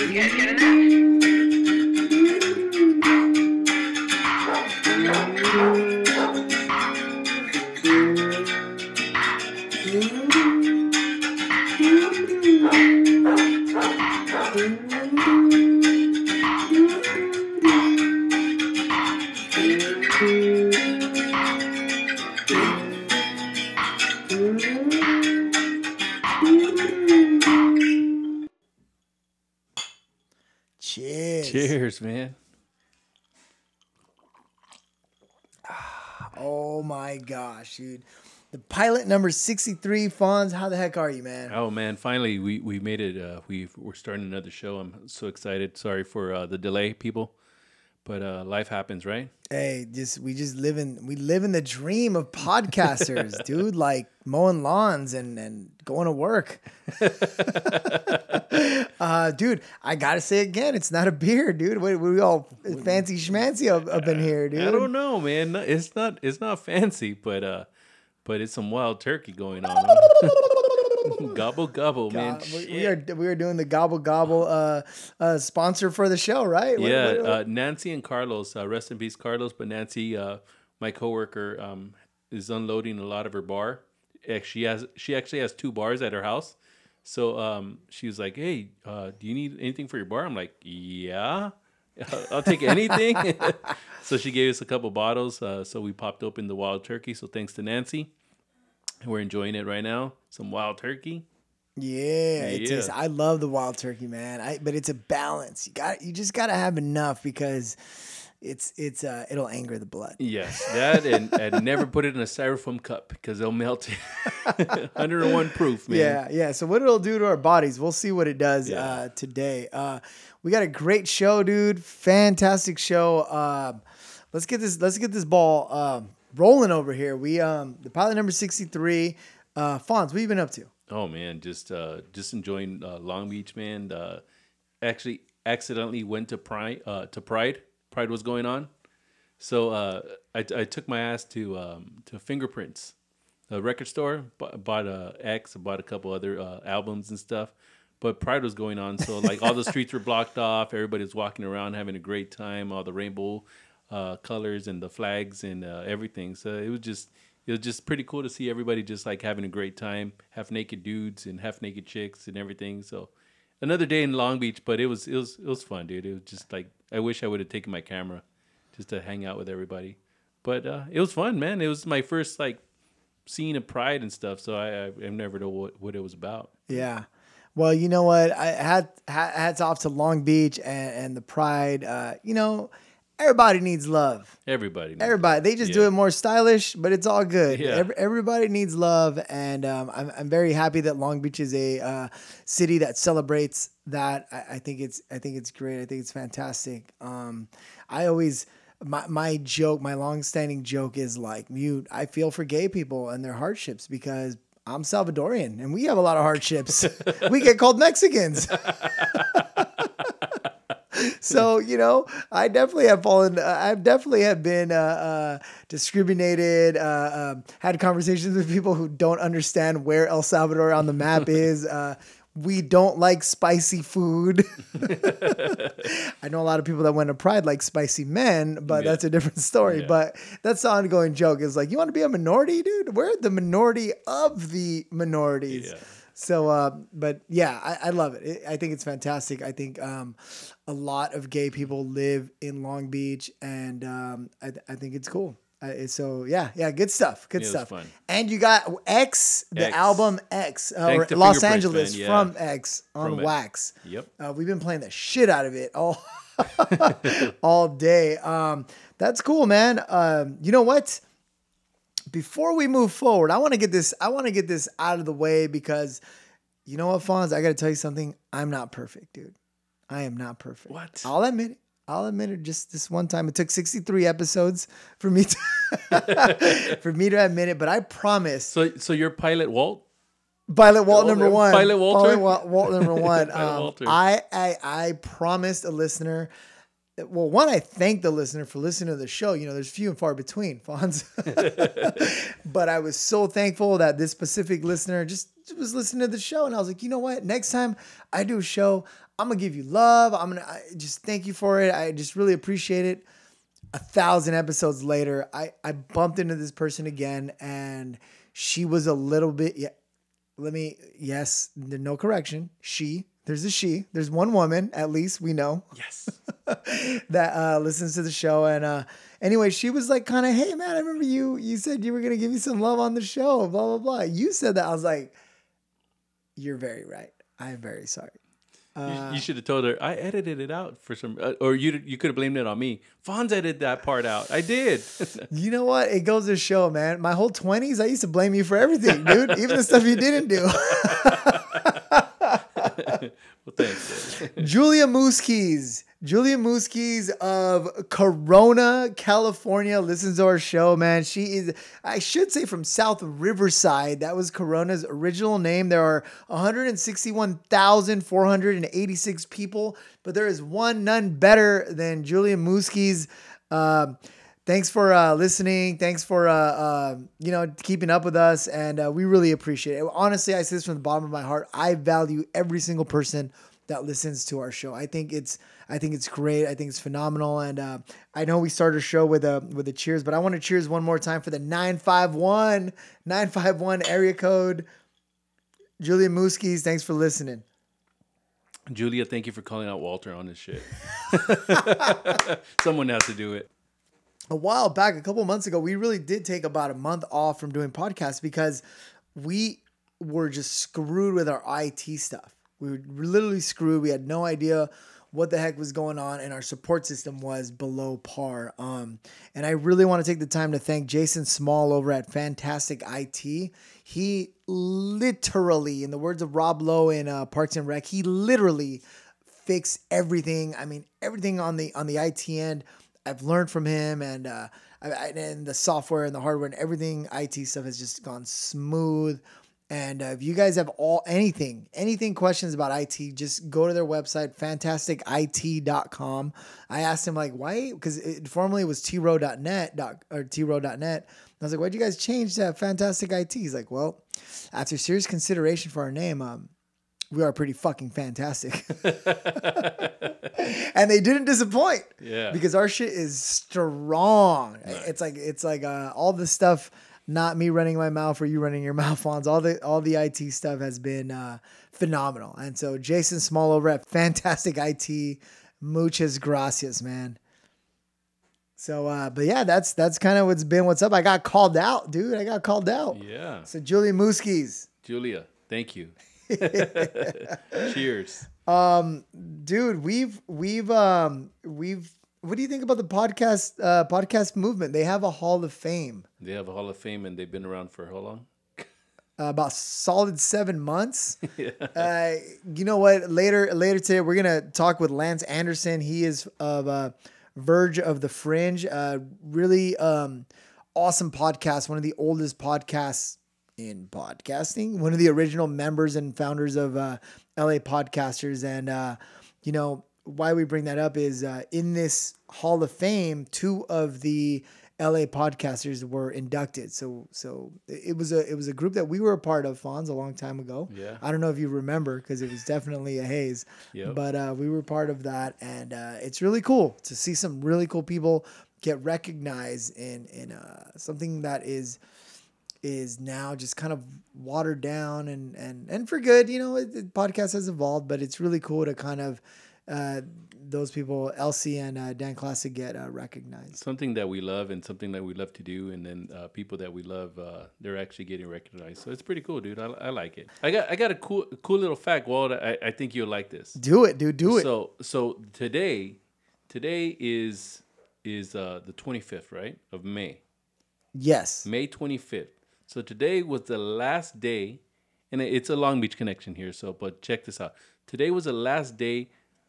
You guys get enough? Cheers. Cheers, man. Oh my gosh, dude. The pilot number 63, Fonz. How the heck are you, man? Oh man, finally we made it. We're starting another show. I'm so excited. Sorry for the delay, people, but life happens, right? Hey, we live in the dream of podcasters, dude. Like mowing lawns and going to work. Dude, I gotta say again, it's not a beer, dude. We all fancy schmancy up in here, dude. I don't know, man. It's not fancy, but it's some wild turkey going on. Gobble gobble, man. We are doing the gobble gobble sponsor for the show, right? Yeah, Nancy and Carlos. Rest in peace, Carlos. But Nancy, my coworker, is unloading a lot of her bar. She actually has 2 bars at her house. So she was like, "Hey, do you need anything for your bar?" I'm like, "Yeah, I'll take anything." So she gave us a couple bottles. So we popped open the wild turkey. So thanks to Nancy, we're enjoying it right now. Some wild turkey. Yeah, Yeah. I love the wild turkey, man. But it's a balance. You just gotta have enough because it'll anger the blood. Yes, that and never put it in a styrofoam cup because they'll melt it. 101 proof, man. Yeah. So what it'll do to our bodies, we'll see what it does today. We got a great show, dude. Fantastic show. Let's get this ball rolling over here. We the pilot number 63. Fonz, what you been up to? Oh man, just enjoying Long Beach, man. Actually, accidentally went to Pride. Pride was going on, so I took my ass to Fingerprints, a record store. Bought X, bought a couple other albums and stuff. But Pride was going on, so like all the streets were blocked off. Everybody was walking around having a great time. All the rainbow colors and the flags and everything. So it was just pretty cool to see everybody just like having a great time. Half naked dudes and half naked chicks and everything. So another day in Long Beach, but it was fun, dude. It was just like I wish I would have taken my camera just to hang out with everybody. But it was fun, man. It was my first like seeing a Pride and stuff. So I never know what it was about. Yeah. Well, you know what? I hats off to Long Beach and the Pride. Everybody needs love. Everybody. They just do it more stylish, but it's all good. Yeah. Everybody needs love, and I'm very happy that Long Beach is a city that celebrates that. I think it's great. I think it's fantastic. I always my joke, my long-standing joke is like, I feel for gay people and their hardships because I'm Salvadorian and we have a lot of hardships. We get called Mexicans. So, I definitely have been discriminated, had conversations with people who don't understand where El Salvador on the map is. We don't like spicy food. I know a lot of people that went to Pride like spicy men, but that's a different story. Yeah. But that's the ongoing joke. Is like, you want to be a minority, dude? We're the minority of the minorities. Yeah. So, but yeah, I love it. I think it's fantastic. I think a lot of gay people live in Long Beach, and I think it's cool. So yeah, good stuff. Good stuff. Fun. And you got X, the X. album X, or Thanks to Los Fingerprints, Angeles man. Yeah. from X on From X. Wax. Yep. We've been playing the shit out of it all day. That's cool, man. You know what? Before we move forward, I want to get this out of the way because you know what, Fonz? I got to tell you something. I'm not perfect, dude. I am not perfect. What? I'll admit it. Just this one time. It took 63 episodes for me to admit it, but I promise. So you're Pilot Walt? Pilot Walt number one. Pilot Walter? Walt number one. Pilot Walter. I promised a listener. Well, one, I thank the listener for listening to the show. There's few and far between, Fonz. But I was so thankful that this specific listener just was listening to the show. And I was like, you know what? Next time I do a show, I'm gonna give you love. I just thank you for it. I just really appreciate it. 1,000 episodes later, I bumped into this person again, and she was a little bit. Yeah, no correction. There's a she. There's one woman, at least we know. Yes. That listens to the show. And anyway, she was like, kind of, hey man, I remember you said you were gonna give me some love on the show, blah blah blah. You said that. I was like, you're very right. I'm very sorry. You should have told her I edited it out for some, or you could have blamed it on me. Fonz edited that part out. I did. You know what? It goes to show, man. My whole 20s, I used to blame you for everything, dude. Even the stuff you didn't do. Well, thanks. Julia Muskies of Corona, California, listens to our show, man. She is, I should say, from South Riverside. That was Corona's original name. There are 161,486 people, but there is none better than Julia Muskies. Thanks for listening. Thanks for keeping up with us, and we really appreciate it. Honestly, I say this from the bottom of my heart. I value every single person that listens to our show. I think it's great. I think it's phenomenal, and I know we started a show with a cheers, but I want to cheers one more time for the 951 area code. Julia Muskies, thanks for listening. Julia, thank you for calling out Walter on this shit. Someone has to do it. A while back, a couple months ago, we really did take about a month off from doing podcasts because we were just screwed with our IT stuff. We were literally screwed. We had no idea what the heck was going on, and our support system was below par. And I really want to take the time to thank Jason Small over at Fantastic IT. He literally, in the words of Rob Lowe in Parks and Rec, he literally fixed everything. I mean, everything on the IT end. I've learned from him, and and the software and the hardware and everything IT stuff has just gone smooth. And if you guys have anything questions about IT, just go to their website, fantasticit.com. I asked him like, why? Because it formerly was tro.net. I was like, why'd you guys change to Fantastic IT? He's like, well, after serious consideration for our name, we are pretty fucking fantastic. And they didn't disappoint. Yeah. Because our shit is strong. Nice. It's like all the stuff, not me running my mouth or you running your mouth, Fonz. All the IT stuff has been phenomenal. And so Jason Small over at Fantastic IT, muchas gracias, man. So, but yeah, that's kind of what's up. I got called out, dude. Yeah. So Julia Muskies. Julia, thank you. Cheers. Dude, we've what do you think about the podcast movement? They have a Hall of Fame. They have a Hall of Fame, and they've been around for how long? About solid 7 months. Yeah. You know what? Later today, we're gonna talk with Lance Anderson. He is of Verge of the Fringe. Really awesome podcast. One of the oldest podcasts in podcasting. One of the original members and founders of LA Podcasters. And why we bring that up is in this Hall of Fame, 2 of the LA Podcasters were inducted. So it was a group that we were a part of, Fonz, a long time ago. Yeah. I don't know if you remember because it was definitely a haze. Yep. But we were part of that, and it's really cool to see some really cool people get recognized in something that is now just kind of watered down and for good. The podcast has evolved, but it's really cool to kind of those people, Elsie and Dan Classic, get recognized. Something that we love and something that we love to do, and then people that we love, they're actually getting recognized. So it's pretty cool, dude. I like it. I got a cool little fact, Walt. I think you'll like this. Do it, dude. Do it. So today is the 25th, right, of May. Yes. May 25th. So today was the last day, and it's a Long Beach connection here. But check this out. Today was the last day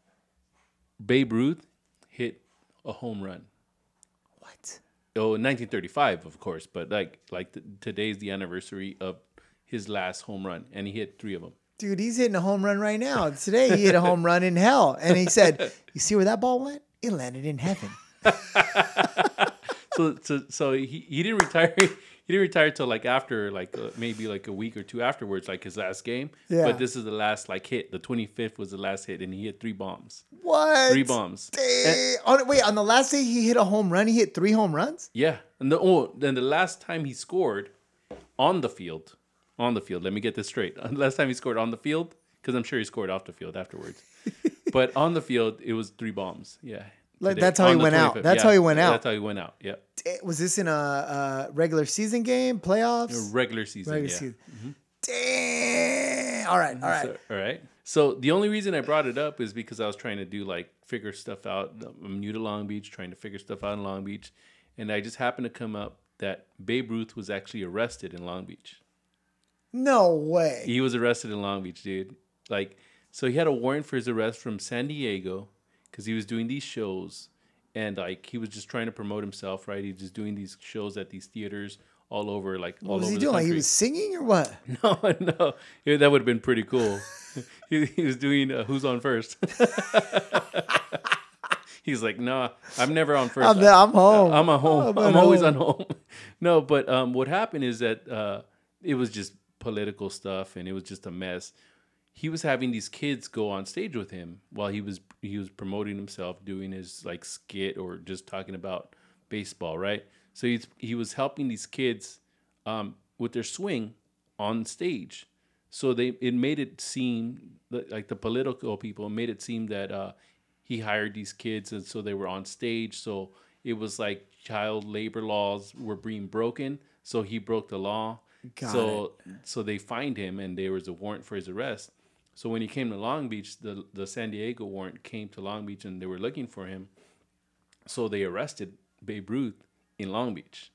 Babe Ruth hit a home run. What? Oh, in 1935, of course. But today's the anniversary of his last home run, and he hit 3 of them. Dude, he's hitting a home run right now. Today he hit a home run in hell, and he said, "You see where that ball went? It landed in heaven." So he didn't retire. He didn't retire till like after like maybe like a week or two afterwards, like his last game. Yeah. But this is the last like hit. The 25th was the last hit, and he hit 3 bombs. What? 3 bombs. Dang. Wait, on the last day he hit a home run. He hit 3 home runs. Yeah, and then the last time he scored on the field. Let me get this straight. Last time he scored on the field, because I'm sure he scored off the field afterwards. But on the field, it was 3 bombs. Yeah. Like, Today, that's how he on the went out. 25th. That's Yeah, how he went out. That's how he went out. Yeah. Was this in a regular season game, playoffs? Regular season. Regular Yeah. season. Dang. All right. All right. So the only reason I brought it up is because I was trying to do like figure stuff out. I'm new to Long Beach, trying to figure stuff out in Long Beach, and I just happened to come up that Babe Ruth was actually arrested in Long Beach. No way. He was arrested in Long Beach, dude. Like, so he had a warrant for his arrest from San Diego because he was doing these shows, and like he was just trying to promote himself, right? He was just doing these shows at these theaters all over, like all What was over he the doing? Like country. he was singing or what? No. Yeah, that would have been pretty cool. he was doing Who's on First. He's like, no, I'm never on first. I'm home. I'm at home. I'm at I'm always home. on home. No, but what happened is that it was just political stuff, and it was just a mess. He was having these kids go on stage with him while he was promoting himself, doing his like skit or just talking about baseball, right? So he was helping these kids with their swing on stage. So it made it seem like the political people made it seem that he hired these kids, and so they were on stage. So it was like child labor laws were being broken. So he broke the law. So they fined him, and there was a warrant for his arrest. So when he came to Long Beach, the San Diego warrant came to Long Beach, and they were looking for him. So they arrested Babe Ruth in Long Beach.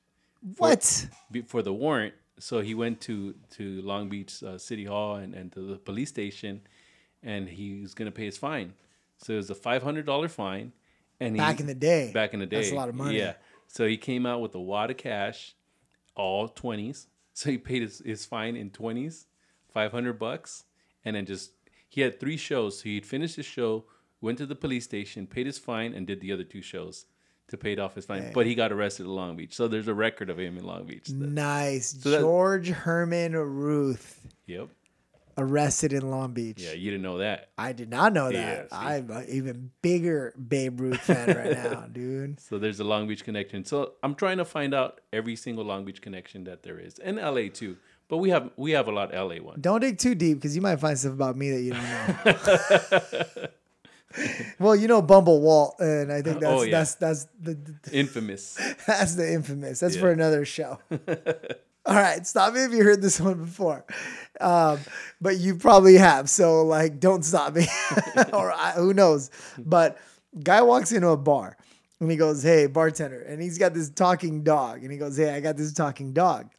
For the warrant. So he went to Long Beach City Hall and to the police station, and he was going to pay his fine. So it was a $500 fine. And Back in the day. That's a lot of money. Yeah. So he came out with a wad of cash, all 20s. So he paid his fine in 20s, $500, and then he had 3 shows. So he'd finished his show, went to the police station, paid his fine, and did the other 2 shows to pay off his fine. Dang. But he got arrested in Long Beach. So there's a record of him in Long Beach. Nice. So George Herman Ruth. Yep. Arrested in Long Beach. Yeah, you didn't know that. I did not know that. Yeah, I'm an even bigger Babe Ruth fan right now, dude. So there's a Long Beach connection. So I'm trying to find out every single Long Beach connection that there is. And LA too. But we have a lot of LA ones. Don't dig too deep because you might find stuff about me that you don't know. Well, you know Bumble Walt, and I think that's the infamous. That's the infamous. That's for another show. All right, stop me if you heard this one before, but you probably have. So like, don't stop me, or who knows? But guy walks into a bar, and he goes, "Hey, bartender," and he's got this talking dog, and he goes, "Hey, I got this talking dog.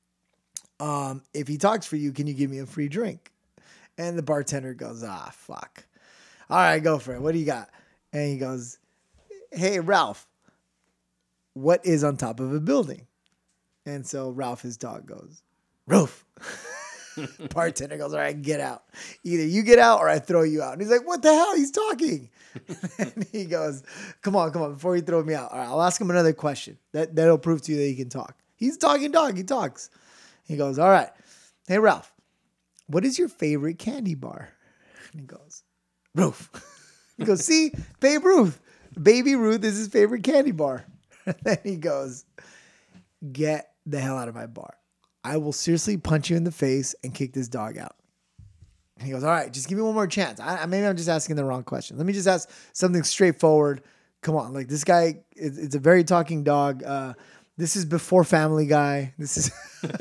If he talks for you, can you give me a free drink?" And the bartender goes, "Ah, fuck. All right, go for it. What do you got?" And he goes, "Hey, Ralph, what is on top of a building?" And so Ralph, his dog, goes, "Roof." Bartender goes, "All right, get out. Either you get out or I throw you out." And he's like, "What the hell? He's talking." And he goes, come on, before you throw me out. All right, I'll ask him another question. That'll prove to you that he can talk. He's a talking dog. He talks. He goes, "All right. Hey, Ralph, what is your favorite candy bar?" And he goes, "Roof." He goes, "See, Babe Ruth. Baby Ruth is his favorite candy bar." And then he goes, "Get the hell out of my bar. I will seriously punch you in the face and kick this dog out." And he goes, "All right, just give me one more chance. Maybe I'm just asking the wrong question. Let me just ask something straightforward. Come on, like this guy, it's a very talking dog. This is before Family Guy. This is..."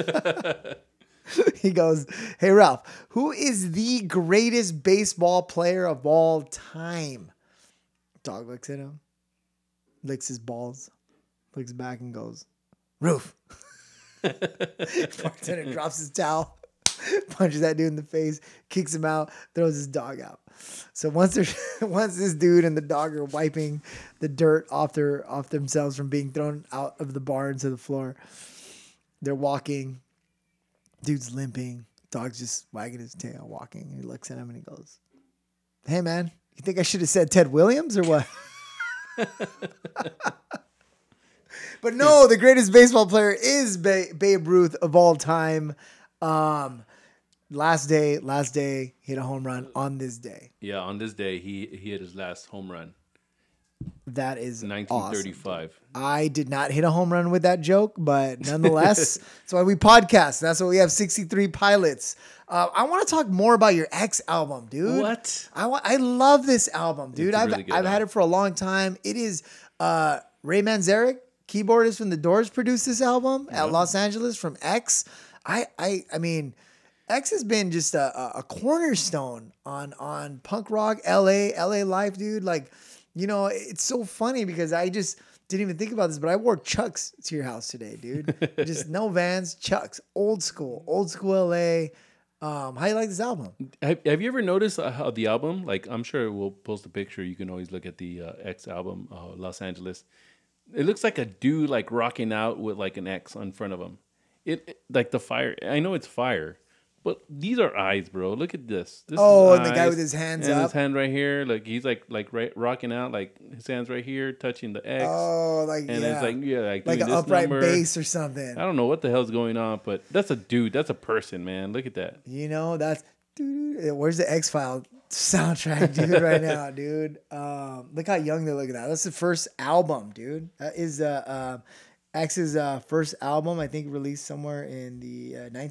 He goes, "Hey, Ralph, who is the greatest baseball player of all time?" Dog looks at him, licks his balls, looks back and goes, "Roof." Bartender drops his towel, punches that dude in the face, kicks him out, throws his dog out. So once this dude and the dog are wiping the dirt off themselves from being thrown out of the bar into the floor, they're walking. Dude's limping. Dog's just wagging his tail, walking. He looks at him and he goes, "Hey, man, you think I should have said Ted Williams or what?" But no, the greatest baseball player is Babe Ruth of all time. Um, last day, hit a home run on this day. Yeah, on this day, he hit his last home run, That is awesome, dude. 1935. I did not hit a home run with that joke, but nonetheless, that's why we podcast. That's why we have 63 pilots. I want to talk more about your X album, dude. What? I love this album, dude. It's a really good I've had album. it for a long time. It is Ray Manzarek, keyboardist from The Doors, produced this album at Los Angeles from X. I mean, X has been just a cornerstone on punk rock, LA life, dude. Like, you know, it's so funny because I just didn't even think about this, but I wore Chucks to your house today, dude. Just no Vans, Chucks, old school LA. How you like this album? Have you ever noticed how the album, like, I'm sure we'll post a picture. You can always look at the X album, Los Angeles. It looks like a dude like rocking out with like an X on front of him. Like the fire. I know it's fire, but these are eyes, bro. Look at this. This Oh, is and the guy eyes, with his hands and up. his hand right here. Like he's like right, rocking out. Like his hands right here, touching the X. Oh, like and yeah, it's like like like doing an this upright number. bass or something. I don't know what the hell's going on, but that's a dude. That's a person, man. Look at that. You know, that's where's the X File soundtrack, dude, right now, dude. Look how young they're looking at. That's the first album, dude. That is X's first album, I think released somewhere in the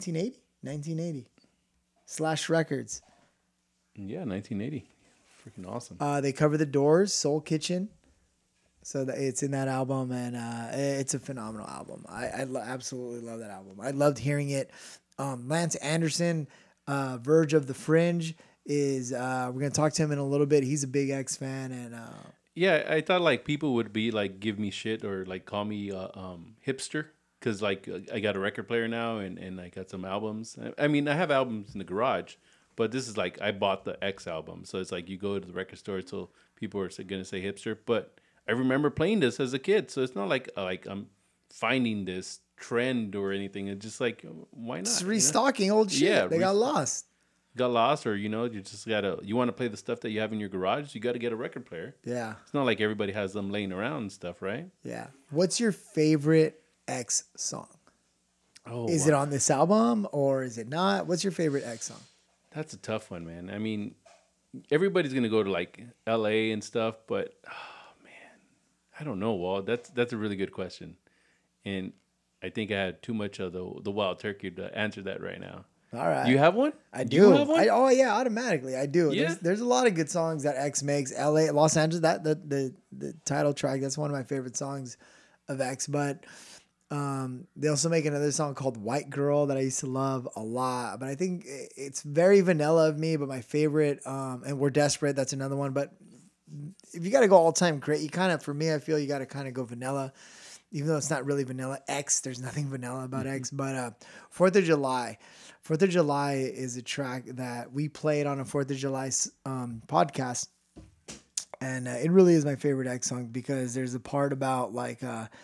1980 Slash Records. Yeah, 1980. Freaking awesome. They cover The Doors, Soul Kitchen. So it's in that album, and it's a phenomenal album. I absolutely love that album. I loved hearing it. Lance Anderson, Verge of the Fringe, is we're gonna talk to him in a little bit. He's a big X fan, and Yeah, I thought like people would be like give me shit or like call me hipster because like I got a record player now and I got some albums. I mean, I have albums in the garage, but this is like I bought the X album, so it's like you go to the record store, so people are gonna say hipster. But I remember playing this as a kid, so it's not like I'm finding this trend or anything. It's just like why not? just you know? restocking old shit. Yeah, They got lost. Got lost, or you just gotta you want to play the stuff that you have in your garage, you got to get a record player. Yeah, It's not like everybody has them laying around and stuff, right? yeah. What's your favorite X song? Oh, Is it on this album or is it not? What's your favorite X song? That's a tough one, man. I mean, everybody's gonna go to like L.A. and stuff, but oh man, I don't know, Walt. That's a really good question, and I think I had too much of the wild turkey to answer that right now. All right. Do you have one? I do. You have one? Oh yeah, automatically I do. Yeah? There's a lot of good songs that X makes. LA, Los Angeles, that the title track, that's one of my favorite songs of X. But they also make another song called White Girl that I used to love a lot. But I think it's very vanilla of me, but my favorite, and We're Desperate, that's another one. But if you gotta go all time great, you kinda, for me, I feel you gotta kinda go vanilla. Even though it's not really vanilla X, there's nothing vanilla about X. But 4th of July. 4th of July is a track that we played on a 4th of July podcast. And it really is my favorite X song because there's a part about like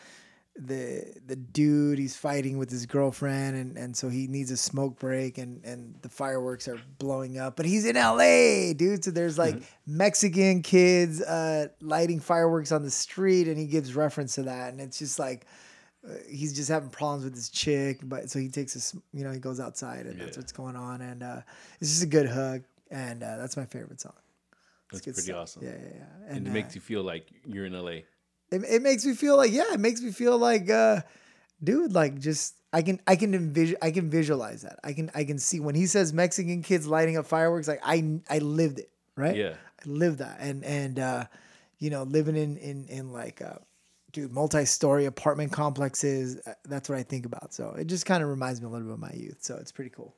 the dude, he's fighting with his girlfriend and so he needs a smoke break and the fireworks are blowing up. But he's in LA, dude. So there's like Mexican kids lighting fireworks on the street and he gives reference to that. And it's just like, he's just having problems with his chick, but so he takes he goes outside and that's what's going on, and it's just a good hug, and that's my favorite song. That's pretty stuff. awesome. Yeah. And it makes you feel like you're in LA. It makes me feel like it makes me feel like dude, like just I can visualize that. I can see when he says Mexican kids lighting up fireworks, like I lived it, right? Yeah. I lived that, and living in like dude, multi-story apartment complexes. That's what I think about. So it just kind of reminds me a little bit of my youth. So it's pretty cool.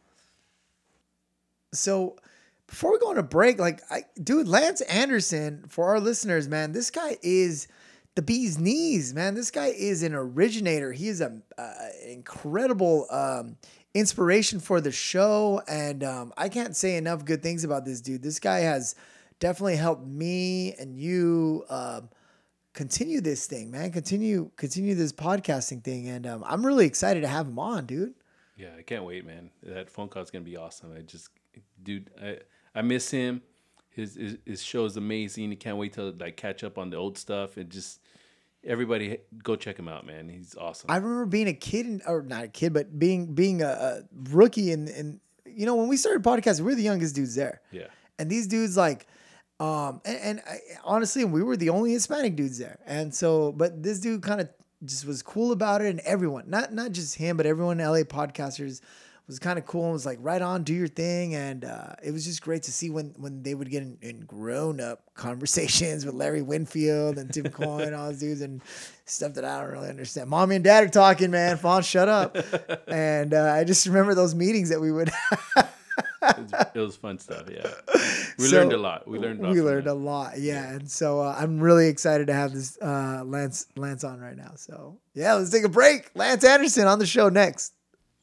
So before we go on a break, dude, Lance Anderson, for our listeners, man, this guy is the bee's knees, man. This guy is an originator. He is an incredible inspiration for the show. And I can't say enough good things about this dude. This guy has definitely helped me and you continue this thing, man. Continue this podcasting thing, and I'm really excited to have him on, dude. Yeah, I can't wait, man. That phone call is gonna be awesome. I miss him. His show is amazing. I can't wait to like catch up on the old stuff and just everybody go check him out, man. He's awesome. I remember being a kid, or not a kid, but being a rookie, and when we started podcasting, we were the youngest dudes there. Yeah. And these dudes honestly, we were the only Hispanic dudes there. And so, but this dude kind of just was cool about it, and everyone, not just him, but everyone in LA podcasters was kind of cool and was like, right on, do your thing. And it was just great to see when they would get in grown up conversations with Larry Winfield and Tim Coyne and all those dudes and stuff that I don't really understand. Mommy and dad are talking, man. Fawn, shut up. And I just remember those meetings that we would It was fun stuff, yeah. We learned a lot. We learned a lot, yeah. And so I'm really excited to have this Lance on right now. So yeah, let's take a break. Lance Anderson on the show next.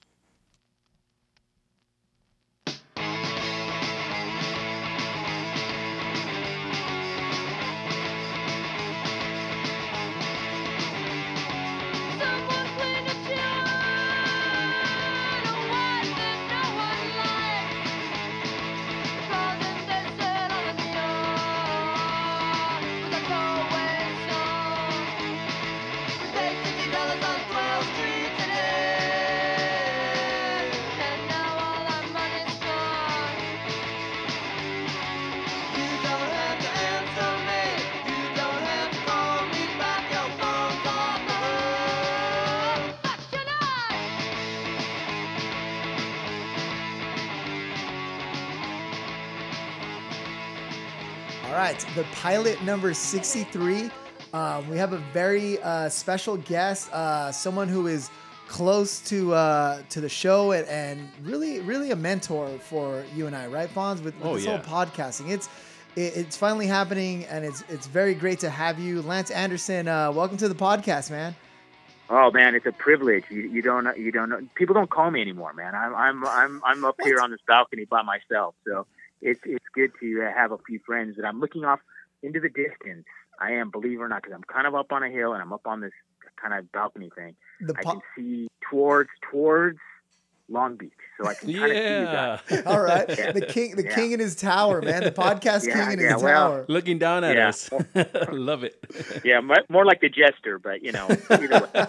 All right, the pilot number 63. We have a very special guest, someone who is close to the show and really a mentor for you and I, right, Fonz? With this whole podcasting, it's finally happening, and it's very great to have you, Lance Anderson. Welcome to the podcast, man. Oh man, it's a privilege. You don't know. People don't call me anymore, man. I'm up here on this balcony by myself, so. It's good to have a few friends that I'm looking off into the distance. I am, believe it or not, because I'm kind of up on a hill and I'm up on this kind of balcony thing. I can see towards Long Beach, so I can kind of see you guys. All right, yeah. the king in his tower, man. The podcast king in his tower, looking down at us. Love it. Yeah, more like the jester, but either way.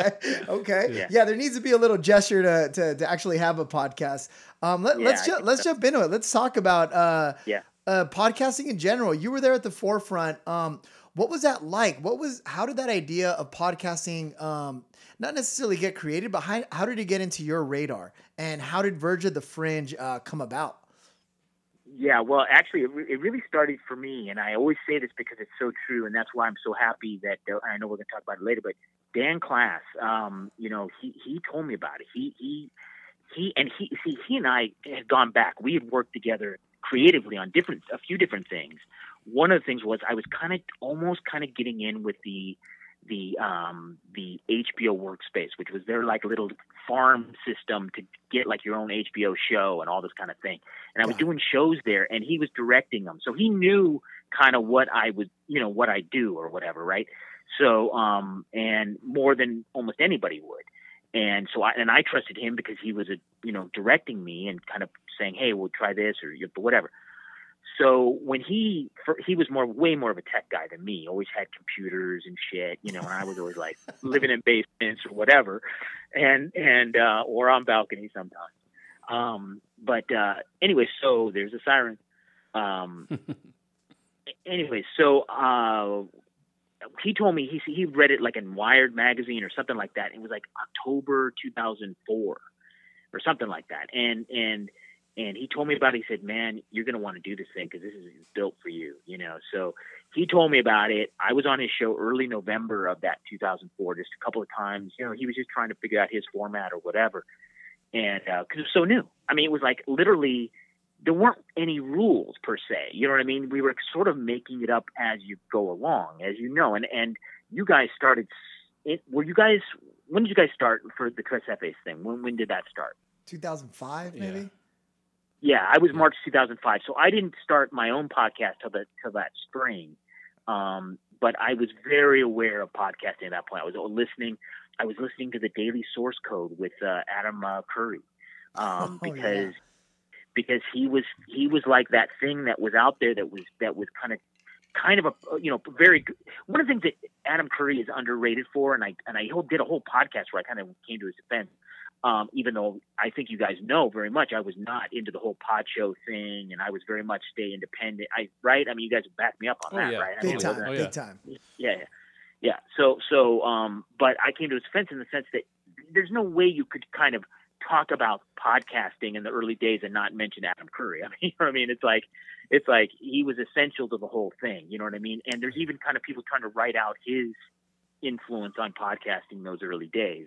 Okay. Yeah, there needs to be a little gesture to actually have a podcast. Let's jump into it. Let's talk about podcasting in general. You were there at the forefront. What was that like? How did that idea of podcasting not necessarily get created, but how did it get into your radar? And how did Verge of the Fringe come about? Yeah, well, actually, it really started for me, and I always say this because it's so true, and that's why I'm so happy that I know we're going to talk about it later. But Dan Class, he told me about it. He and I had gone back. We had worked together creatively on a few different things. One of the things was I was almost getting in with the HBO workspace, which was their like little farm system to get like your own HBO show and all this kind of thing. And I was doing shows there, and he was directing them, so he knew kind of what I would, what I do or whatever, right? So, and more than almost anybody would. And so I trusted him because he was directing me and kind of saying, hey, we'll try this or whatever. So when he was way more of a tech guy than me, always had computers and shit, and I was always like living in basements or whatever, and or on balconies sometimes. But anyway, so there's a siren. Anyway, so he told me he read it like in Wired magazine or something like that. It was like October 2004 or something like that, and he told me about it. He said, man, you're going to want to do this thing because this is built for you, So he told me about it. I was on his show early November of that 2004, just a couple of times. He was just trying to figure out his format or whatever. And because it was so new. I mean, it was like literally there weren't any rules per se. You know what I mean? We were sort of making it up as you go along, as you know. And you guys started when did you guys start for the Tres Jefes thing? When did that start? 2005, maybe? Yeah. Yeah, I was March 2005, so I didn't start my own podcast till that spring. But I was very aware of podcasting at that point. I was listening to the Daily Source Code with Adam Curry because he was like that thing that was out there that was kind of kind of a, very good. One of the things that Adam Curry is underrated for, and I did a whole podcast where I kind of came to his defense. Even though I think you guys know very much, I was not into the whole pod show thing, and I was very much stay independent. Right? I mean, you guys have backed me up on that, right? Big time. Yeah. So, but I came to his defense in the sense that there's no way you could kind of talk about podcasting in the early days and not mention Adam Curry. I mean, you know what I mean? It's like he was essential to the whole thing. You know what I mean? And there's even kind of people trying to write out his influence on podcasting in those early days,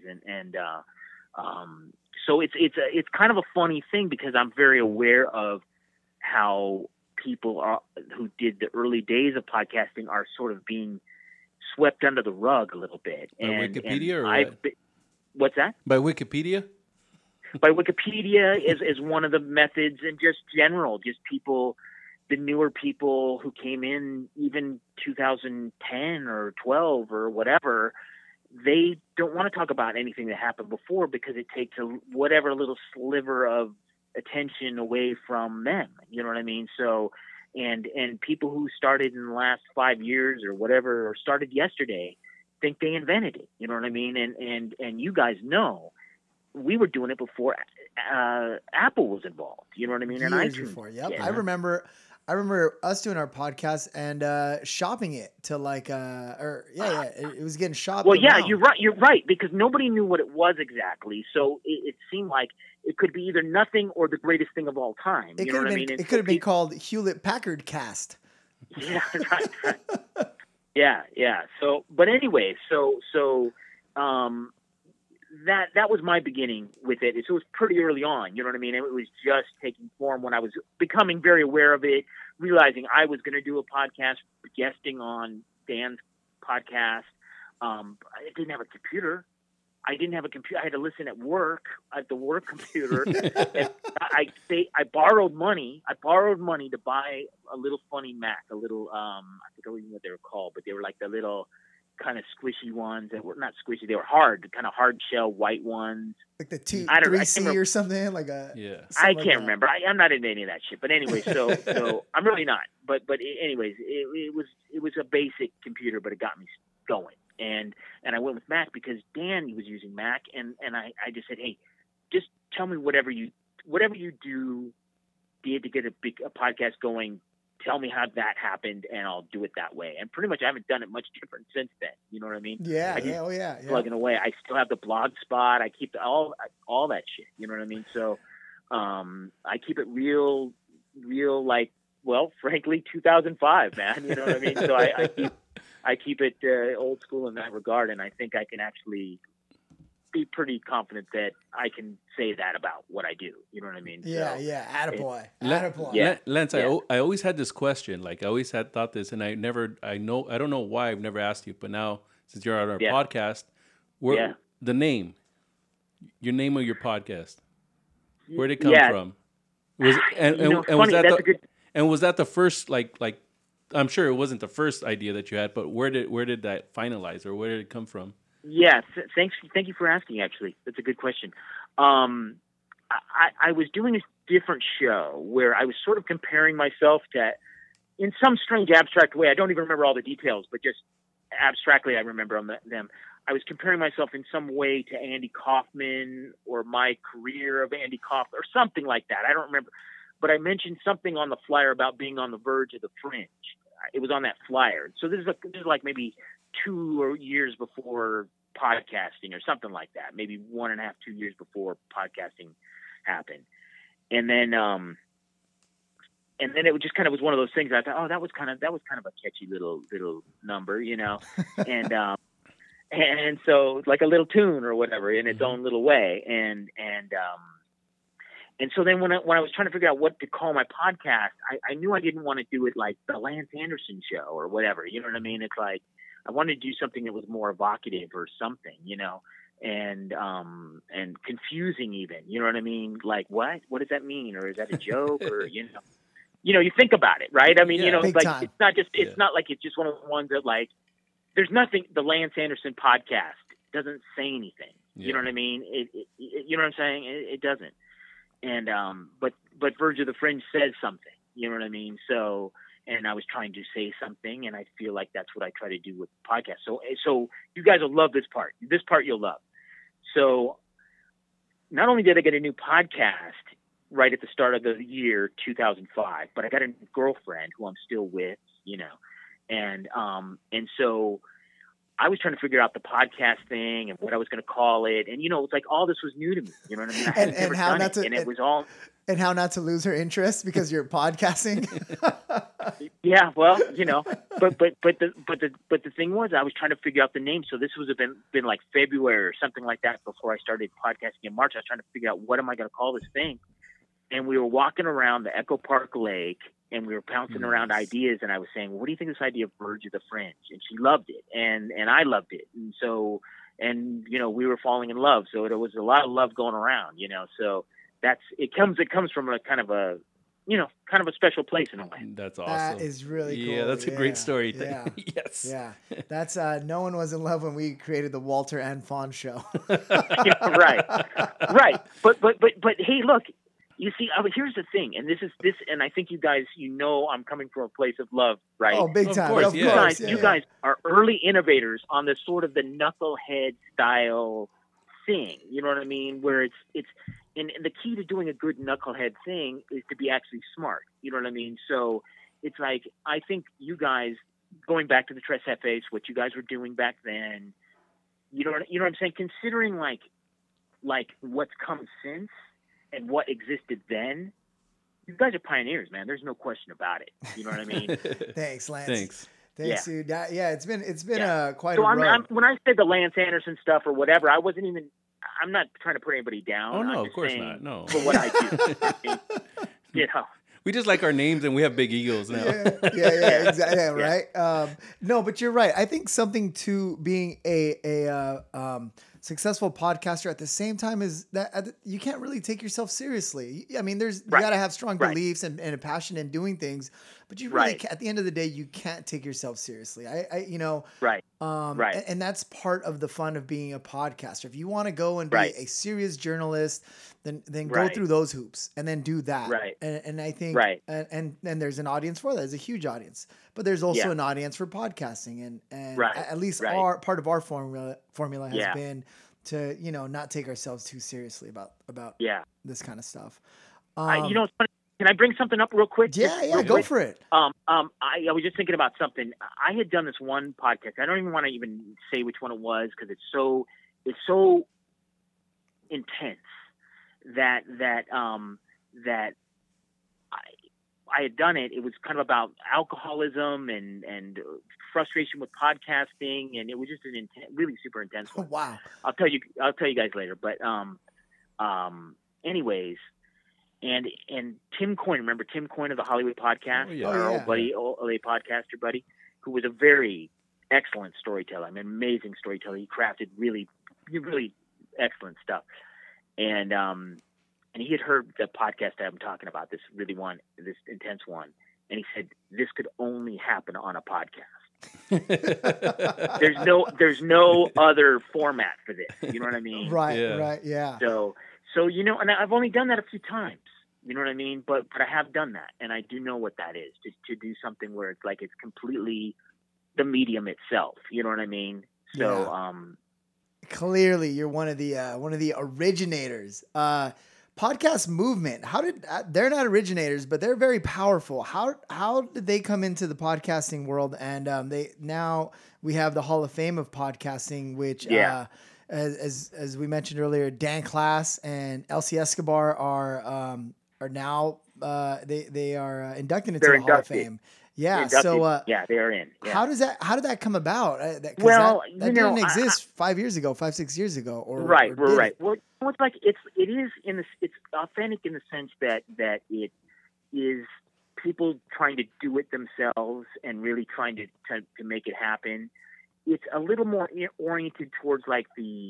so it's kind of a funny thing because I'm very aware of how people who did the early days of podcasting are sort of being swept under the rug a little bit. By Wikipedia, or what? What's that? By Wikipedia? By Wikipedia is one of the methods, and just general, just people, the newer people who came in even 2010 or 12 or whatever. They don't want to talk about anything that happened before because it takes whatever little sliver of attention away from them. You know what I mean? So, and people who started in the last 5 years or whatever, or started yesterday, think they invented it. You know what I mean? And you guys know, we were doing it before Apple was involved. You know what I mean? Years and iTunes. Before, yep. Yeah. I remember us doing our podcast and shopping it to it was getting shopped. Well, yeah, around. you're right, because nobody knew what it was exactly. So it seemed like it could be either nothing or the greatest thing of all time. You know what I mean? It could have been called Hewlett Packard Cast. Yeah, right. Yeah. So, but anyway, that was my beginning with it. So it was pretty early on, you know what I mean? It was just taking form when I was becoming very aware of it, realizing I was going to do a podcast, guesting on Dan's podcast. I didn't have a computer. I had to listen at work, at the work computer. And I borrowed money. To buy a little funny Mac, a little, I forget what they were called, but they were like the little kind of squishy ones that were not squishy. They were hard, kind of hard shell white ones. Like the 3C or something like a. Yeah. I can't remember. I'm not into any of that shit. But anyway, so I'm really not. But anyways, it was a basic computer, but it got me going. And I went with Mac because Dan was using Mac, and I just said, hey, just tell me whatever you did to get a podcast going. Tell me how that happened, and I'll do it that way. And pretty much, I haven't done it much different since then. You know what I mean? Yeah. Plugging away. I still have the blog spot. I keep all that shit. You know what I mean? So, I keep it real, like, well, frankly, 2005, man. You know what I mean? So I keep it old school in that regard, and I think I can actually be pretty confident that I can say that about what I do. You know what I mean? Yeah. Attaboy. Lance, yeah. I always had this question. Like, I always had thought this, and I don't know why I've never asked you, but now since you're on our podcast, the name, your name of your podcast, where'd it come from? Was that the first, like, I'm sure it wasn't the first idea that you had, but where did that finalize, or where did it come from? Yeah, thank you for asking. Actually, that's a good question. I was doing a different show where I was sort of comparing myself to, in some strange abstract way. I don't even remember all the details, but just abstractly, I remember them. I was comparing myself in some way to Andy Kaufman, or my career of Andy Kaufman, or something like that. I don't remember, but I mentioned something on the flyer about being on the verge of the fringe. It was on that flyer. So this is like maybe 2 years before podcasting or something like that, maybe 1.5, 2 years before podcasting happened. And then it just kind of was one of those things. I thought, oh, that was kind of a catchy little number, you know, and so like a little tune or whatever in its own little way. And so then when I was trying to figure out what to call my podcast, I knew I didn't want to do it like the Lance Anderson Show or whatever. You know what I mean? It's like I wanted to do something that was more evocative or something, you know, and confusing even. You know what I mean? Like what does that mean? Or is that a joke? Or you know, you think about it, right? I mean, you know, it's like time. It's not like it's just one of the ones that like there's nothing. The Lance Anderson podcast doesn't say anything. You know what I mean? It you know what I'm saying? It doesn't. And but Verge of the Fringe says something, you know what I mean? So and I was trying to say something, and I feel like that's what I try to do with the podcast. So you guys will love this part. This part you'll love. So not only did I get a new podcast right at the start of the year 2005, but I got a girlfriend who I'm still with, and so I was trying to figure out the podcast thing and what I was going to call it. And, it's like all this was new to me. You know what I mean? I had never done it. And it was all. And how not to lose her interest because you're podcasting. Yeah, well, but the thing was, I was trying to figure out the name. So this was been like February or something like that before I started podcasting in March. I was trying to figure out what am I going to call this thing. And we were walking around the Echo Park Lake, and we were pouncing around ideas. And I was saying, well, what do you think of this idea of Verge of the Fringe? And she loved it, and I loved it. And so, we were falling in love. So there was a lot of love going around, So it comes from a kind of a special place in a way. That's awesome. That is really cool. Yeah, that's a great story. Yeah. Yes. Yeah. That's no one was in love when we created the Walter and Fawn show. Right. But hey, look, you see, here's the thing, and and I think you guys, I'm coming from a place of love, right? Oh, big time. Of course, You guys are early innovators on this sort of the knucklehead style thing. You know what I mean? Where it's and the key to doing a good knucklehead thing is to be actually smart. You know what I mean? So it's like, I think you guys, going back to the Tres Jefes, what you guys were doing back then, you know what I'm saying? Considering like what's come since and what existed then, you guys are pioneers, man. There's no question about it. You know what I mean? Thanks, Lance. Thanks, dude. It's been quite so a road. when I said the Lance Anderson stuff or whatever, I'm not trying to put anybody down. Oh, no, I'm of just course saying not. No. For what I do. We just like our names and we have big egos now. Yeah, exactly. Yeah, right. No, but you're right. I think something to being a successful podcaster at the same time is that you can't really take yourself seriously. I mean, you got to have strong beliefs and a passion in doing things, but you really at the end of the day, you can't take yourself seriously. Right. And that's part of the fun of being a podcaster. If you want to go and be a serious journalist, then go through those hoops and then do that. Right. And I think, and there's an audience for that. There's a huge audience, but there's also an audience for podcasting. And at least part of our formula has been to, not take ourselves too seriously about this kind of stuff. It's funny. Can I bring something up real quick? Yeah, go for it. I was just thinking about something. I had done this one podcast. I don't even want to even say which one it was because it's so intense that I had done it. It was kind of about alcoholism and frustration with podcasting, and it was just an really super intense one. Wow. I'll tell you guys later. But anyways. And Tim Coyne, remember Tim Coyne of the Hollywood Podcast? Oh, yeah. Our old buddy, LA podcaster buddy, who was a very excellent storyteller. I mean, amazing storyteller. He crafted really, really excellent stuff. And he had heard the podcast I'm talking about, this intense one. And he said, this could only happen on a podcast. There's no other format for this. You know what I mean? Right. Yeah. So, and I've only done that a few times, you know what I mean? But I have done that, and I do know what that is, to do something where it's like it's completely the medium itself, you know what I mean? So, clearly you're one of the originators. Podcast movement. They're not originators, but they're very powerful. How did they come into the podcasting world? And now we have the Hall of Fame of podcasting, which as we mentioned earlier, Dan Class and Elsie Escobar are now they are inducted into the Hall of Fame. Yeah. Inducted. So they are in. Yeah. How did that come about? That didn't exist 5 years ago, 6 years ago, or right. It? Well, it's like it's authentic in the sense that it is people trying to do it themselves and really trying to make it happen. It's a little more oriented towards like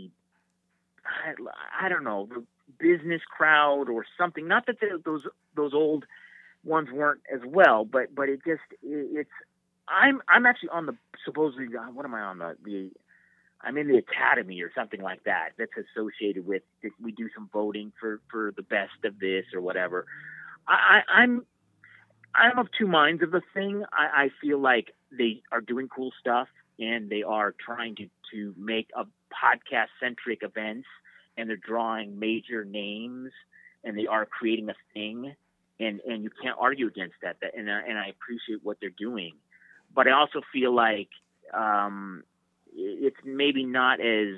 I don't know, the business crowd or something. Not that those old ones weren't as well, but it's. I'm actually on the supposedly. What am I on the? I'm in the academy or something like that. That's associated with. We do some voting for the best of this or whatever. I'm I'm of two minds of the thing. I feel like they are doing cool stuff and they are trying to make a podcast centric events, and they're drawing major names and they are creating a thing, and you can't argue against that. And I appreciate what they're doing, but I also feel like it's maybe not as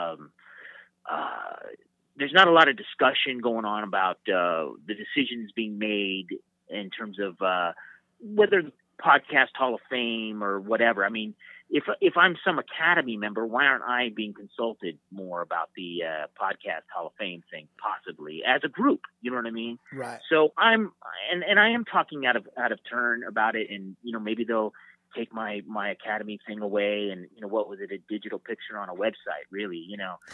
there's not a lot of discussion going on about the decisions being made in terms of whether the Podcast Hall of Fame or whatever. I mean, if I'm some Academy member, why aren't I being consulted more about the Podcast Hall of Fame thing, possibly as a group? You know what I mean? Right. So I am talking out of turn about it, and maybe they'll take my Academy thing away, and what was it, a digital picture on a website, really?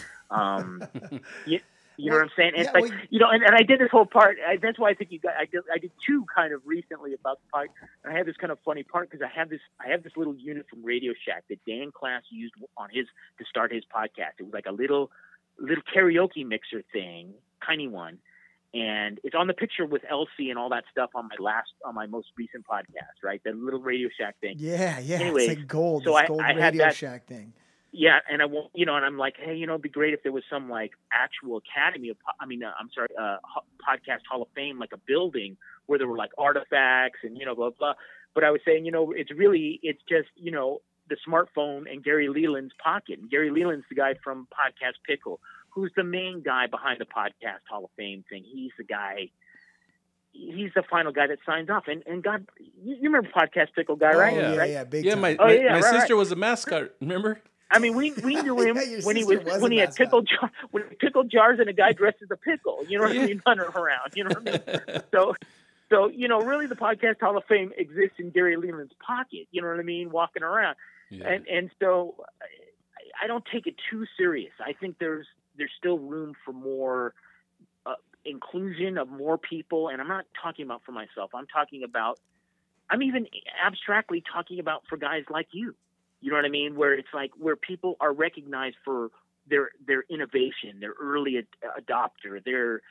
You know what I'm saying? It's and I did this whole part. That's why I think I did two kind of recently about the part. And I had this kind of funny part because I have this little unit from Radio Shack that Dan Class used to start his podcast. It was like a little karaoke mixer thing, tiny one, and it's on the picture with Elsie and all that stuff on my most recent podcast, right? The little Radio Shack thing. Yeah. Anyways, it's like gold. So gold I Radio had Shack thing. Yeah, and I won't, and I'm like, hey, it'd be great if there was some like actual Podcast Hall of Fame, like a building where there were like artifacts and blah blah. But I was saying, it's just the smartphone and Gary Leland's pocket. And Gary Leland's the guy from Podcast Pickle, who's the main guy behind the Podcast Hall of Fame thing. He's the guy. He's the final guy that signs off. And God, you remember Podcast Pickle guy, right? Yeah, right? Yeah, big yeah. time. My sister was a mascot. Remember? I mean, we knew him when he had pickle jars and a guy dressed as a pickle. You know what I mean? Running around. You know what I mean? So really, the Podcast Hall of Fame exists in Gary Leland's pocket. You know what I mean? Walking around, and so I don't take it too serious. I think there's still room for more inclusion of more people, and I'm not talking about for myself. I'm even abstractly talking about for guys like you. You know what I mean? Where it's like where people are recognized for their innovation, their early adopter, their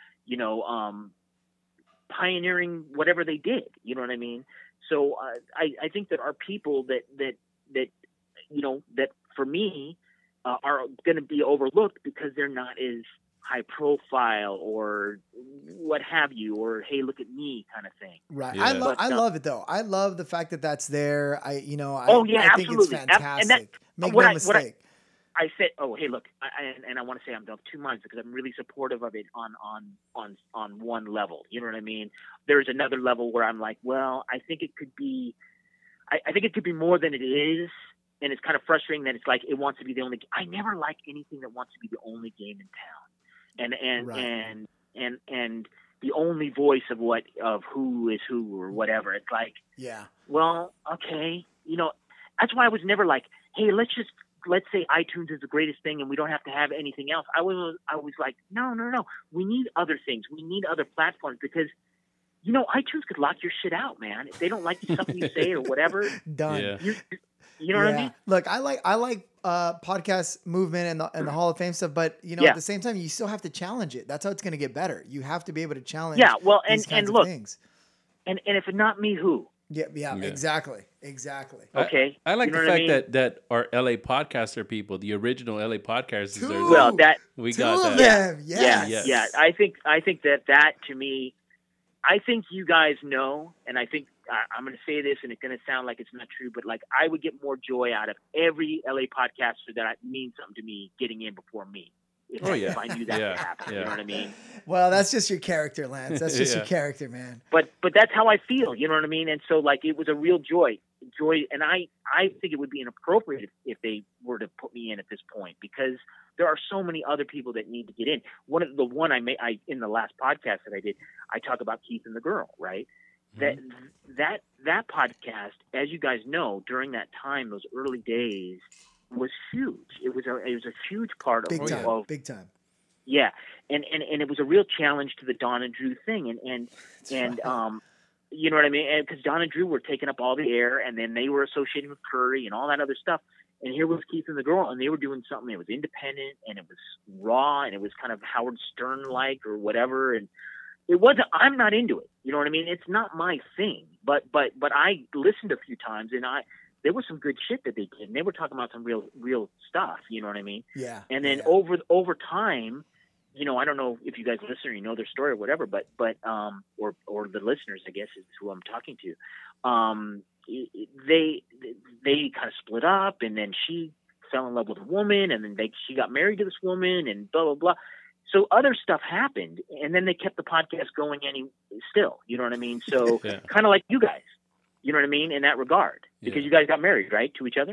pioneering whatever they did. You know what I mean? So I think that our people that for me are going to be overlooked because they're not as high profile or what have you, or hey, look at me kind of thing. Right. Yeah. I love it though. I love the fact that that's there. I think absolutely. it's fantastic. Make what no I- what I- mistake. I said, oh, hey, look, I want to say I'm of two minds because I'm really supportive of it on one level. You know what I mean? There's another level where I'm like, well, I think it could be, I think it could be more than it is, and it's kind of frustrating that it's like it wants to be the only. I never like anything that wants to be the only game in town, and the only voice of who is who or whatever. It's like, well, okay, that's why I was never like, hey, let's say iTunes is the greatest thing and we don't have to have anything else. I was like, no. We need other things. We need other platforms because, iTunes could lock your shit out, man. If they don't like something you say or whatever, Done. Yeah. You know what I mean? Look, I like podcast movement and the Hall of Fame stuff, but at the same time, you still have to challenge it. That's how it's going to get better. You have to be able to challenge. Yeah. Well, these and kinds of look, things. and if it's not me, who? Yeah. Exactly. Okay. I like You know the what I fact mean? that our LA podcaster people, the original LA podcasters, Well, that we two got of that. them. Yes. Yeah. I think that to me, I think you guys know, and I think I'm going to say this, and it's going to sound like it's not true, but like I would get more joy out of every LA podcaster that means something to me getting in before me. If I knew that would happen, you know what I mean? Well, that's just your character, Lance. That's just your character, man. But that's how I feel, you know what I mean? And so like it was a real joy, and I think it would be inappropriate if they were to put me in at this point because there are so many other people that need to get in. One I in the last podcast that I did, I talk about Keith and the Girl, right? Mm-hmm. That podcast, as you guys know, during that time, those early days, was huge. It was a huge part big of big time. Yeah, and it was a real challenge to the Don and Drew thing, and you know what I mean? And because Don and Drew were taking up all the air, and then they were associated with Curry and all that other stuff. And here was Keith and the Girl, and they were doing something that was independent, and it was raw, and it was kind of Howard Stern like or whatever, and it wasn't. I'm not into it. You know what I mean? It's not my thing. But I listened a few times, and there was some good shit that they did, and they were talking about some real stuff. You know what I mean? Yeah. And then over time, you know, I don't know if you guys listen or you know their story or whatever, but or the listeners, I guess, is who I'm talking to. They kind of split up, and then she fell in love with a woman, and then she got married to this woman, and blah blah blah. So other stuff happened, and then they kept the podcast going still. You know what I mean? So kind of like you guys. You know what I mean? In that regard, because you guys got married, right, to each other.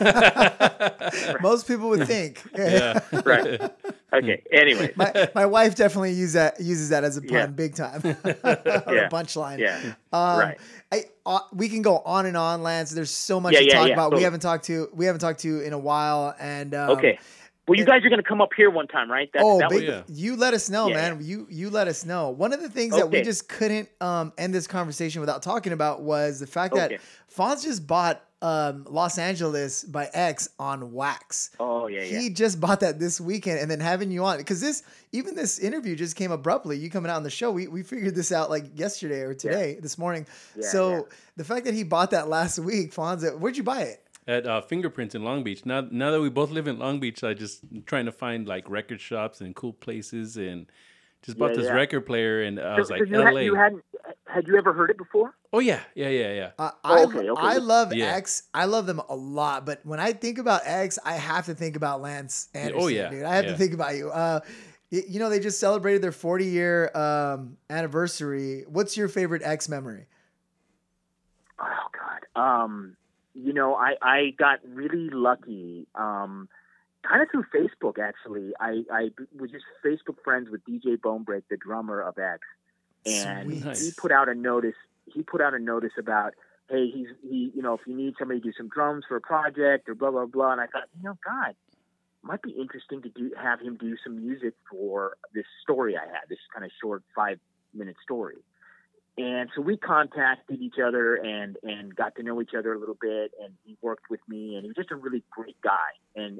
Most people would think. Yeah. Right. Okay. Anyway, my wife definitely uses that as a pun, big time. Or a punchline. Yeah. Right. We can go on and on, Lance. There's so much to talk about. Totally. We haven't talked to in a while, and okay. Well, you guys are going to come up here one time, right? You let us know, man. You let us know. One of the things that we just couldn't end this conversation without talking about was the fact that Fonz just bought Los Angeles by X on wax. Oh, yeah, He just bought that this weekend, and then having you on, because this interview just came abruptly. You coming out on the show, we figured this out like yesterday or today, this morning. Yeah, the fact that he bought that last week, Fonz, where'd you buy it? At Fingerprints in Long Beach. Now that we both live in Long Beach, I just trying to find like record shops and cool places, and just bought this record player, and I was like, LA. Had you ever heard it before? Oh yeah. I love X. I love them a lot, but when I think about X, I have to think about Lance Anderson, dude. I have to think about you. You know, they just celebrated their 40-year anniversary. What's your favorite X memory? Oh God. You know, I got really lucky, kind of through Facebook, actually. I was just Facebook friends with DJ Bonebreak, the drummer of X. And he put out a notice. He put out a notice about, hey, you know, if you need somebody to do some drums for a project or blah, blah, blah. And I thought, you know, God, it might be interesting to have him do some music for this story I had, this kind of short 5-minute story. And so we contacted each other and got to know each other a little bit, and he worked with me, and he was just a really great guy. And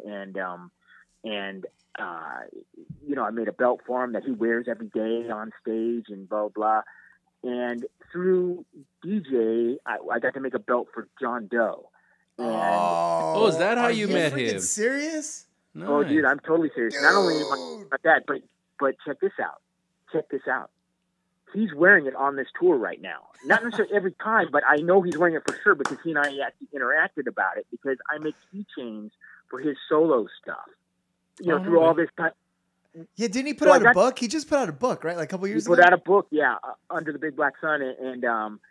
you know, I made a belt for him that he wears every day on stage and blah, blah. And through DJ, I got to make a belt for John Doe. And is that how you met him? Serious? Nice. Oh, dude, I'm totally serious. Dude. Not only about that, but check this out. He's wearing it on this tour right now. Not necessarily every time, but I know he's wearing it for sure because he and I actually interacted about it, because I make keychains for his solo stuff. You know, through all this time. Yeah, didn't he put out a book? He just put out a book, right? Like a couple years ago? He put out a book, Under the Big Black Sun, and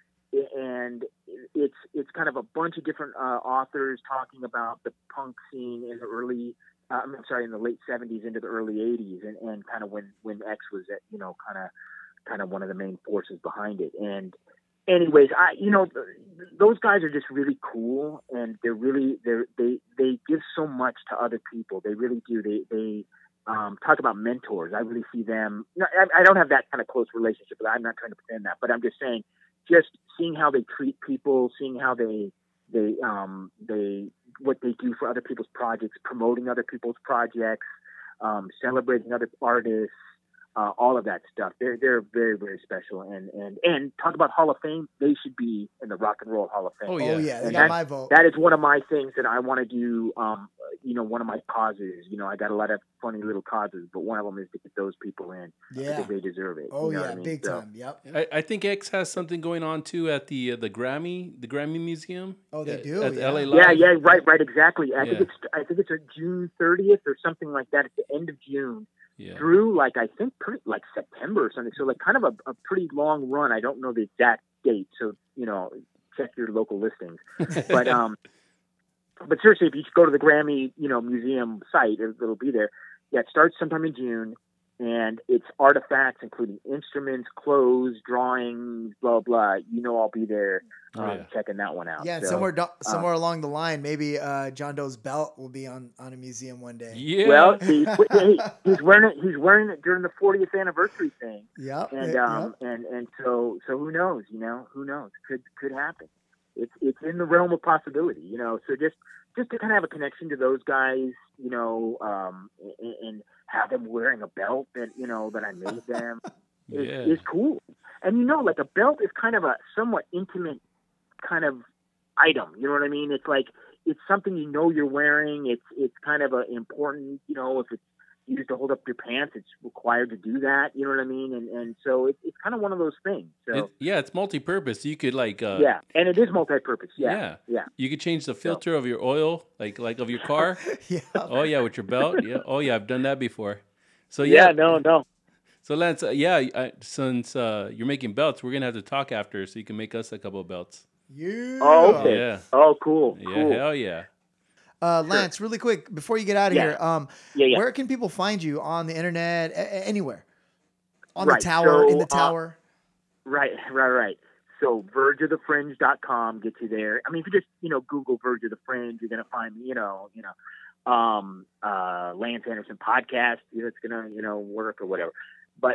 it's kind of a bunch of different authors talking about the punk scene in the in the late 70s into the early 80s, and kind of when X was at, you know, kind of one of the main forces behind it. And anyways, those guys are just really cool, and they give so much to other people. They really do. They talk about mentors. I really see them. I don't have that kind of close relationship, but I'm not trying to pretend that. But I'm just saying, just seeing how they treat people, seeing how they what they do for other people's projects, promoting other people's projects, celebrating other artists. All of that stuff. They're very, very special. And talk about Hall of Fame. They should be in the Rock and Roll Hall of Fame. Oh yeah. They got my vote. That is one of my things that I want to do. You know, one of my causes. You know, I got a lot of funny little causes, but one of them is to get those people in. Yeah. Because they deserve it. Oh, you know yeah, big time. Yep. I think X has something going on too at the Grammy Museum. Oh, they do. At yeah. LA Live. Yeah, right, exactly. I think it's a June 30th or something like that. At the end of June. Yeah. Through like September or something, so like kind of a pretty long run. I don't know the exact date, so you know, check your local listings. But seriously, if you go to the Grammy museum site, it'll be there. Yeah, it starts sometime in June, and it's artifacts including instruments, clothes, drawings, blah blah. You know, I'll be there checking that one out. Yeah, and somewhere along the line, maybe John Doe's belt will be on a museum one day. Yeah. Well, he's wearing it. He's wearing it during the 40th anniversary thing. Yeah. And so who knows? You know, who knows? Could happen. It's in the realm of possibility. You know, so just to kind of have a connection to those guys. You know, and have them wearing a belt that I made them. is cool. And you know, like a belt is kind of a somewhat intimate kind of item. You know what I mean? It's like it's something you know you're wearing. It's kind of a important. You know, if it's used to hold up your pants, it's required to do that. You know what I mean? And so it's kind of one of those things. So it's multi-purpose. You could like yeah, and it is multi-purpose. Yeah. You could change the filter of your oil, like of your car. Yeah. Oh yeah, with your belt. Yeah. Oh yeah, I've done that before. So no. So Lance, since you're making belts, we're gonna have to talk after, so you can make us a couple of belts. Yeah. Oh, okay. Yeah. Oh, cool. Yeah. Cool. Hell yeah. Lance, really quick before you get out of here, where can people find you on the internet? Anywhere? On the tower, in the tower? Right. So vergeofthefringe.com gets you there. I mean, if you just, Google Verge of the Fringe, you're going to find, Lance Anderson podcast. It's going to, work or whatever. But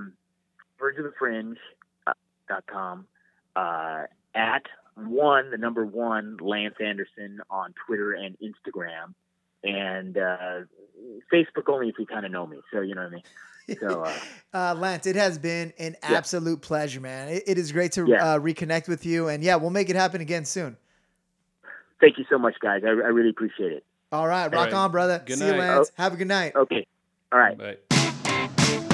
vergeofthefringe.com, at the number one, Lance Anderson on Twitter and Instagram, and Facebook only if you kind of know me. So, you know what I mean? So, Lance, it has been an absolute pleasure, man. It is great to reconnect with you, and we'll make it happen again soon. Thank you so much, guys. I really appreciate it. All right. Rock on, brother. Good See night. you, Lance. Have a good night. Okay. All right. Bye.